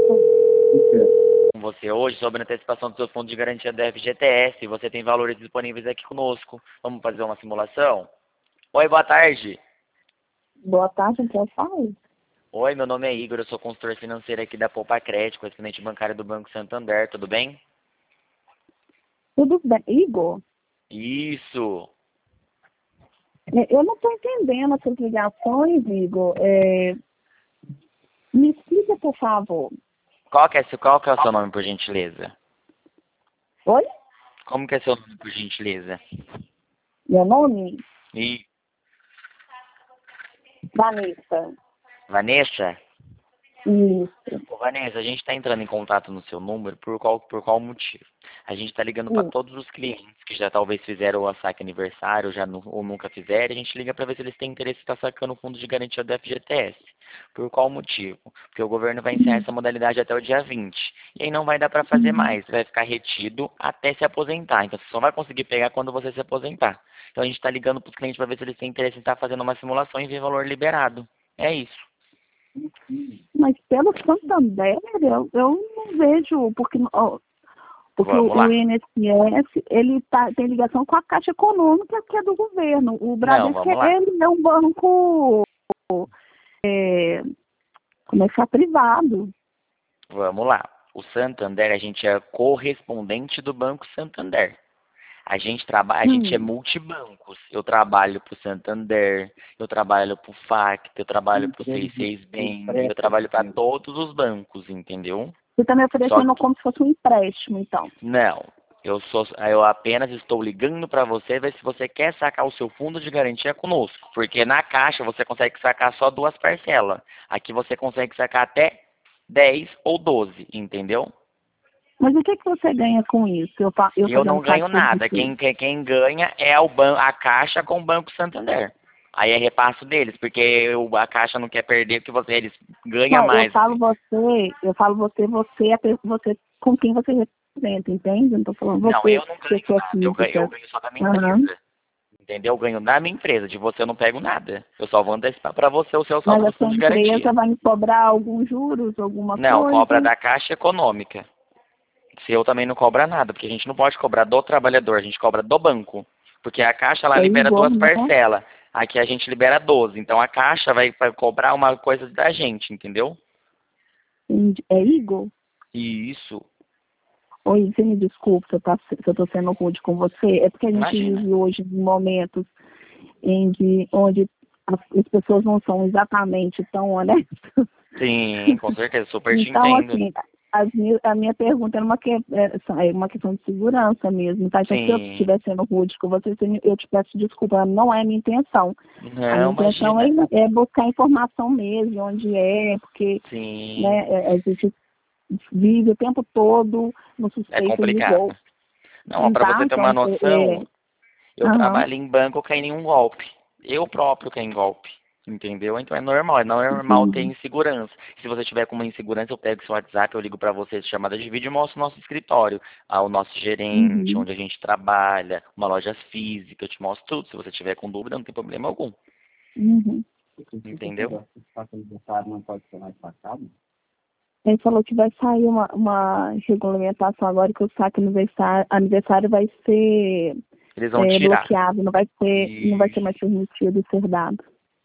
com você hoje sobre a antecipação do seu fundo de garantia da FGTS. Você tem valores disponíveis aqui conosco. Vamos fazer uma simulação? Oi, boa tarde. Boa tarde, quem fala? Oi, meu nome é Igor, eu sou consultor financeiro aqui da Poupa Crédito, correspondente bancário do Banco Santander, tudo bem? Tudo bem? Igor, Isso. eu não estou entendendo essas ligações, Igor. Me explica, por favor. Qual que é o seu nome, por gentileza? Oi? Como que é seu nome, por gentileza? Meu nome? E Vanessa. Vanessa? Isso. Ô, Vanessa, a gente está entrando em contato no seu número por qual motivo? A gente está ligando para todos os clientes que já talvez fizeram o saque aniversário ou nunca fizeram. A gente liga para ver se eles têm interesse em estar sacando o fundo de garantia do FGTS. Por qual motivo? Porque o governo vai encerrar essa modalidade até o dia 20. E aí não vai dar para fazer mais. Vai ficar retido até se aposentar. Então você só vai conseguir pegar quando você se aposentar. Então a gente está ligando para os clientes para ver se eles têm interesse em estar fazendo uma simulação e ver valor liberado. É isso. Mas pelo Santander, eu não vejo, porque Vamos lá. o INSS, ele tem ligação com a Caixa Econômica, que é do governo. O Não, Bradesco, vamos lá. ele é um banco, como é que é, privado. Vamos lá. O Santander, a gente é correspondente do Banco Santander. A gente é multibancos. Eu trabalho para o Santander, eu trabalho para o FACT, eu trabalho para o C6 Bank, eu trabalho para todos os bancos, entendeu? Você está me Só oferecendo que, como se fosse um empréstimo, então. não, eu apenas estou ligando para você ver se você quer sacar o seu fundo de garantia conosco. Porque na Caixa você consegue sacar só 2 parcelas. Aqui você consegue sacar até 10 ou 12, entendeu? Mas o que você ganha com isso? Eu Eu fazendo não ganho saque por nada. você? Quem ganha é a Caixa com o Banco Santander. Aí é repasso deles, porque a Caixa não quer perder, porque eles ganham Não, mais. você com quem você representa, entende? Não estou falando Não, você, eu não ganho pessoa nada. Eu física. ganho só da minha Aham. empresa. Entendeu? Eu ganho da minha empresa. De você eu não pego nada. Eu só vou antecipar para você o seu saldo Mas do a sua fundo de garantia. empresa vai me cobrar alguns juros, alguma Não, cobra coisa? da Caixa Econômica. Se eu também não cobra nada, porque a gente não pode cobrar do trabalhador, a gente cobra do banco. Porque a Caixa lá É libera igual, 2 né? parcelas. Aqui a gente libera 12. Então a Caixa vai cobrar uma coisa da gente, entendeu? É Igor? Isso. Oi, você me desculpe se eu estou sendo rude com você. É porque a gente Imagina. vive hoje em momentos onde as pessoas não são exatamente tão honestas. Sim, com certeza. Super te Então, entendo. assim, a minha pergunta é uma questão de segurança mesmo, tá? Então, se eu Sim. estiver sendo rude com você, eu te peço desculpa, não é a minha intenção. A Não, minha intenção imagina. é buscar informação mesmo, de onde porque Sim. né, a gente vive o tempo todo no É suspeito de complicado. golpe. Não, ó, pra Tá? você ter uma Então, noção, eu aham. trabalho em banco, eu caí em um golpe. Eu próprio caí em golpe. Entendeu? Então é normal ter Entendi. insegurança. Se você tiver com uma insegurança, eu pego seu WhatsApp, eu ligo para você, chamada de vídeo e mostro o nosso escritório, o nosso gerente, Uhum. onde a gente trabalha, uma loja física, eu te mostro tudo. Se você tiver com dúvida, não tem problema algum. Uhum. Entendeu? Ele falou que vai sair uma regulamentação agora que o saque aniversário vai ser Eles vão tirar. bloqueado, não vai ser E mais permitido ser dado.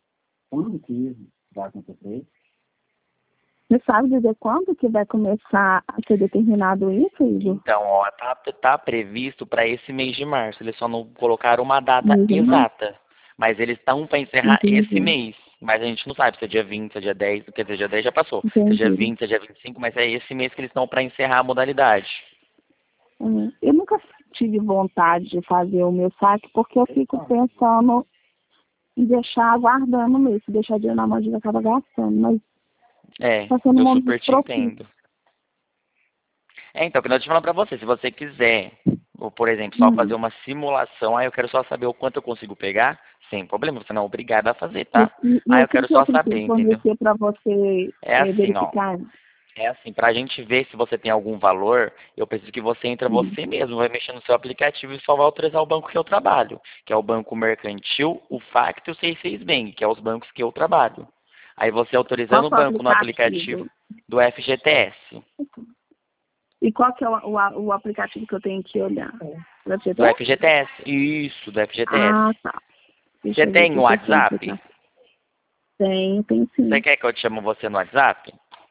Você sabe dizer quando que vai começar a ser determinado isso, Igor? então, ó, tá previsto para esse mês de março. Eles só não colocaram uma data Uhum. exata. Mas eles estão para encerrar esse Entendi. mês. Mas a gente não sabe se é dia 20, se é dia 10, quer dizer, dia 10 já passou. Se é dia Entendi. 20, se é dia 25, mas é esse mês que eles estão para encerrar a modalidade. Eu nunca tive vontade de fazer o meu saque porque eu fico pensando em deixar aguardando mesmo, se deixar dinheiro na mão, a gente acaba gastando, mas É, está sendo um eu momento super te propício. entendo. Então, o que eu te falando para você, se você quiser, ou, por exemplo, só fazer Hum. uma simulação, aí eu quero só saber o quanto eu consigo pegar, sem problema, você não é obrigado a fazer, E, tá? e Aí o eu que quero que eu só saber, preciso entendeu? fornecer para você É assim, ó. verificar? É assim, pra gente ver se você tem algum valor, eu preciso que você entre Hum. você mesmo, vai mexer no seu aplicativo e só vai autorizar o banco que eu trabalho, que é o Banco Mercantil, o FACT e o C6 Bank, que é os bancos que eu trabalho. Aí você Qual autorizando o que é o banco no aplicativo aplicativo? do FGTS. E qual que é o aplicativo que eu tenho que olhar? Pra Do GTS? FGTS. Isso, do FGTS. Ah, tá. Deixa Você eu ver tem aqui o se eu tenho WhatsApp? aplicativo. Tenho Você sim. quer que eu te chame você no WhatsApp?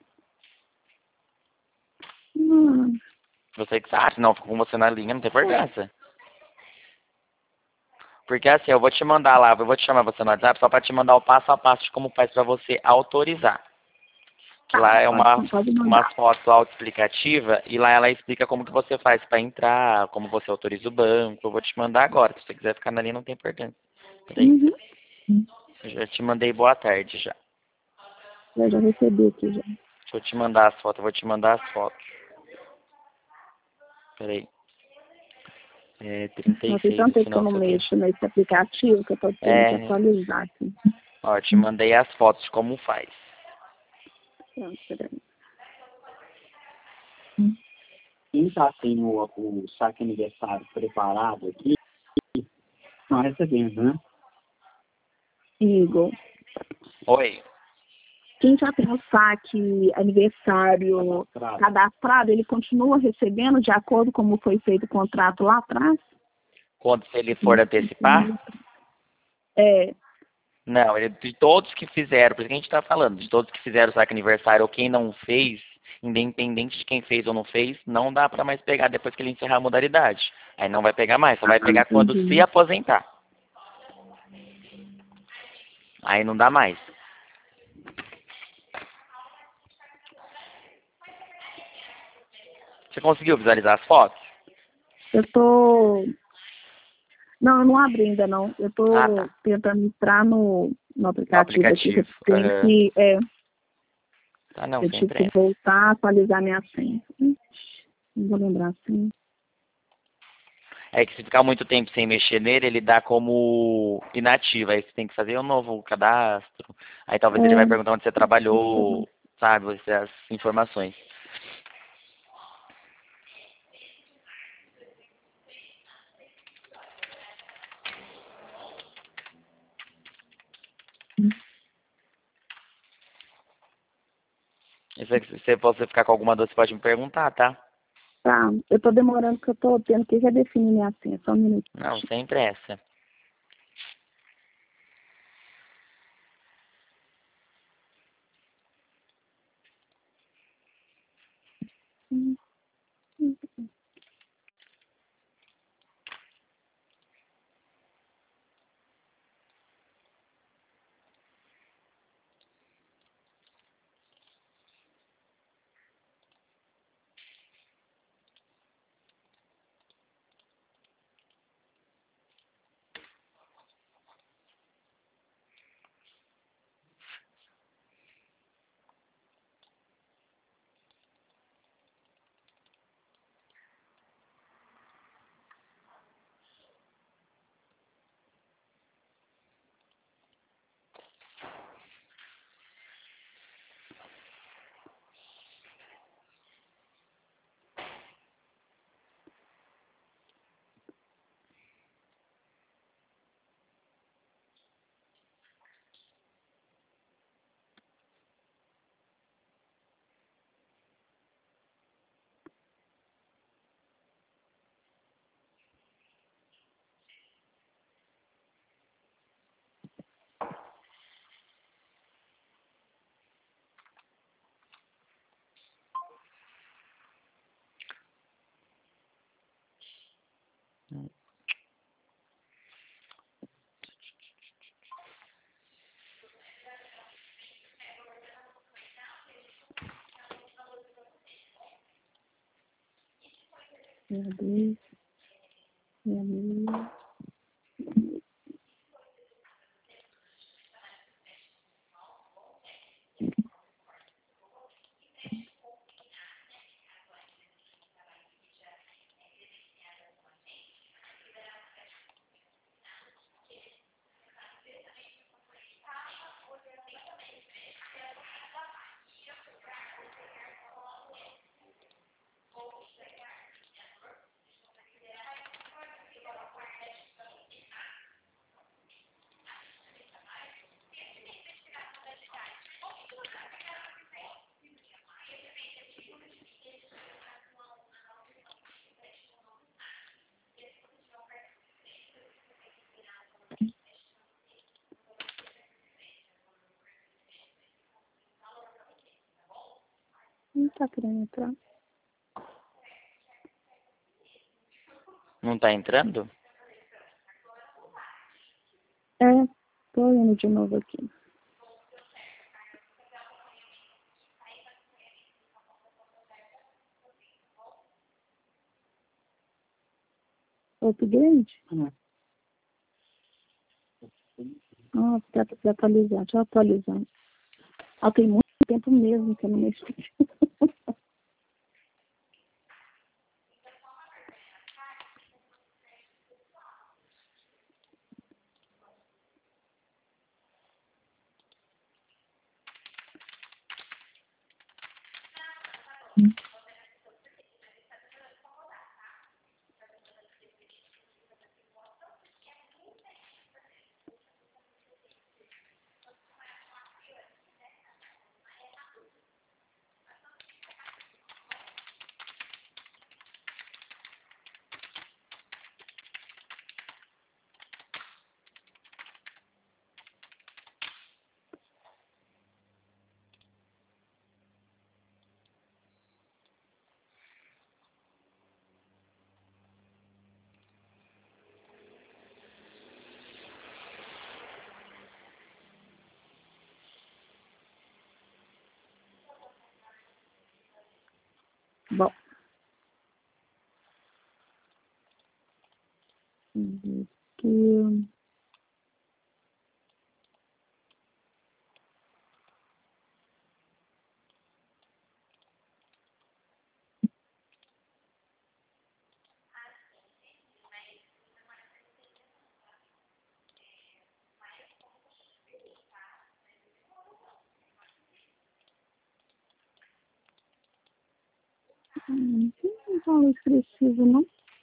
Hum, Você que sabe, não, fico com você na linha, não tem importância. Porque assim, eu vou te mandar lá, eu vou te chamar você no WhatsApp só para te mandar o passo a passo de como faz para você autorizar. Que tá, lá é pode umas mandar. fotos autoexplicativa e lá ela explica como que você faz para entrar, como você autoriza o banco. Eu vou te mandar agora, se você quiser ficar na linha não tem importância. Peraí, Uhum. eu já te mandei boa tarde já. Eu já recebi aqui já. Deixa eu te mandar as fotos, eu vou te mandar as fotos. Peraí. É Não tem 36 tanto no tempo que eu final, não seu quê? mexo nesse aplicativo que eu tô tendo que É, atualizar aqui. ó, eu te mandei as fotos de como faz. Pronto, peraí. Quem já tem o saque aniversário preparado aqui, não recebendo, né? Igor, Oi. quem já tem o saque aniversário Cadastrado. cadastrado, ele continua recebendo de acordo com como foi feito o contrato lá atrás? Quando se ele for antecipar? É, Não, de todos que fizeram, por isso que a gente está falando, de todos que fizeram o saque aniversário ou quem não fez, independente de quem fez ou não fez, não dá para mais pegar depois que ele encerrar a modalidade. Aí não vai pegar mais, só vai pegar quando se entendi. aposentar. Aí não dá mais. Você conseguiu visualizar as fotos? Eu tô. Não, eu não abri ainda não. Eu Ah, tô tá. tentando entrar no No aplicativo aqui. Eu aplicativo. tenho Aham. que. Tá, não, Eu sem tive que pressa. voltar, atualizar minha senha. Ixi, não vou lembrar assim. É que se ficar muito tempo sem mexer nele, ele dá como inativo. Aí você tem que fazer um novo cadastro. Aí talvez ele vai perguntar onde você trabalhou, sabe? Essas informações. E se você ficar com alguma dúvida, você pode me perguntar, tá? Tá, eu tô demorando porque eu tô tendo que redefinir minha senha. Só um minuto. Não, sem pressa. Meu Deus, meu Deus. Não tá querendo entrar. Não tá entrando? É, tô indo de novo aqui. Upgrade? Ah, pra atualizar. Deixa eu atualizar. Ah, tem muito tempo mesmo que eu não mexi. Bom. Aqui. Talvez precise, não?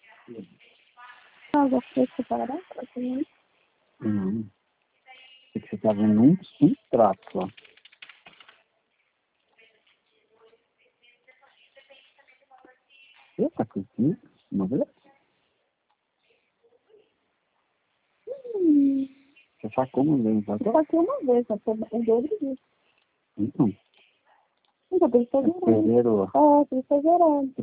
Água fresca para dar para comer. Não. É que você tá vendo um trato só. Eita, coisinha. Uma vez? Você sacou uma vez, tá? Eu saquei uma vez, só foi em 2 dias. Então. Então, por isso foi zerado. Zerou. Por isso foi zerado.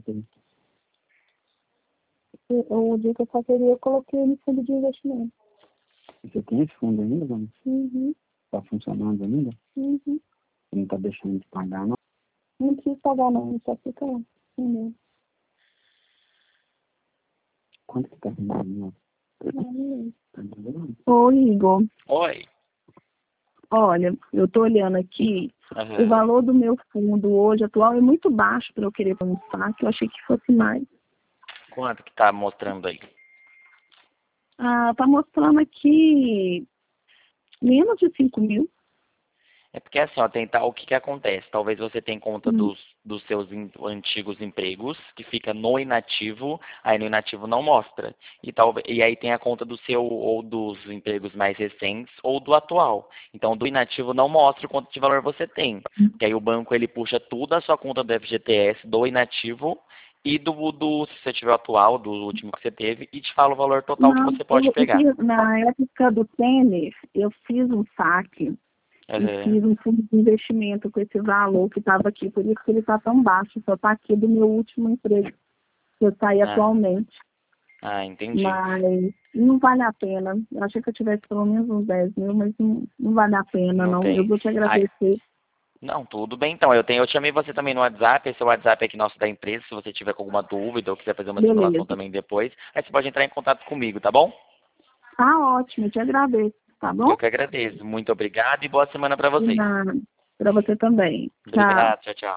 O dia que eu só queria, eu coloquei no fundo de investimento. Você tem esse fundo ainda, Dona? Uhum. Tá funcionando ainda? Uhum. Você não tá deixando de pagar, não? Não precisa pagar não, só fica lá. Uhum. Quanto que tá rendendo? Uhum. Tá devendo? Ô, Igor, Oi. olha, eu tô olhando aqui, o valor do meu fundo hoje atual é muito baixo para eu querer pôr um saque, eu achei que fosse mais. Quanto que tá mostrando aí? Ah, tá mostrando aqui menos de 5 mil. É porque assim, ó, tentar o que que acontece? Talvez você tenha conta dos seus antigos empregos, que fica no inativo, aí no inativo não mostra. E aí tem a conta do seu, ou dos empregos mais recentes, ou do atual. Então, do inativo não mostra o quanto de valor você tem. Porque aí o banco, ele puxa tudo a sua conta do FGTS, do inativo, e se você tiver o atual, do último que você teve, e te fala o valor total que Não, você pode pegar. na época do tênis, eu fiz um saque e fiz um fundo de investimento com esse valor que estava aqui, por isso que ele está tão baixo, só está aqui do meu último emprego, que eu saí atualmente. Ah, entendi. Mas não vale a pena. Eu achei que eu tivesse pelo menos uns 10 mil, mas não vale a pena, não. Tem. Eu vou te agradecer. Não, tudo bem então. Eu chamei você também no WhatsApp, esse é o WhatsApp aqui nosso da empresa, se você tiver com alguma dúvida ou quiser fazer uma simulação Beleza. também depois, aí você pode entrar em contato comigo, tá bom? Tá ótimo, eu te agradeço, tá bom? Eu que agradeço. Muito obrigado e boa semana para vocês. Para você também. Tchau. Obrigado, tchau, tchau.